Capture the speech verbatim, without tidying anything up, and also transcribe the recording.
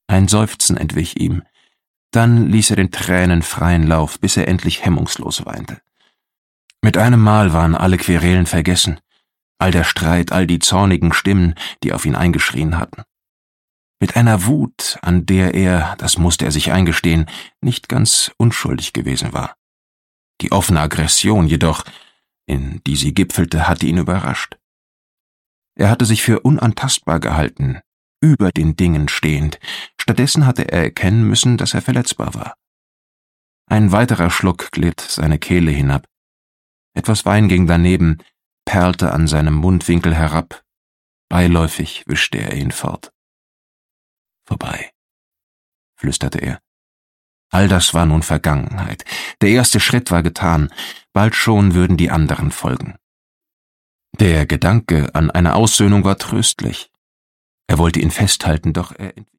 Ein Seufzen entwich ihm. Dann ließ er den Tränen freien Lauf, bis er endlich hemmungslos weinte. Mit einem Mal waren alle Querelen vergessen, all der Streit, all die zornigen Stimmen, die auf ihn eingeschrien hatten. Mit einer Wut, an der er, das musste er sich eingestehen, nicht ganz unschuldig gewesen war. Die offene Aggression jedoch, in die sie gipfelte, hatte ihn überrascht. Er hatte sich für unantastbar gehalten, über den Dingen stehend. Stattdessen hatte er erkennen müssen, dass er verletzbar war. Ein weiterer Schluck glitt seine Kehle hinab. Etwas Wein ging daneben, perlte an seinem Mundwinkel herab. Beiläufig wischte er ihn fort. Vorbei, flüsterte er. All das war nun Vergangenheit. Der erste Schritt war getan. Bald schon würden die anderen folgen. Der Gedanke an eine Aussöhnung war tröstlich. Er wollte ihn festhalten, doch er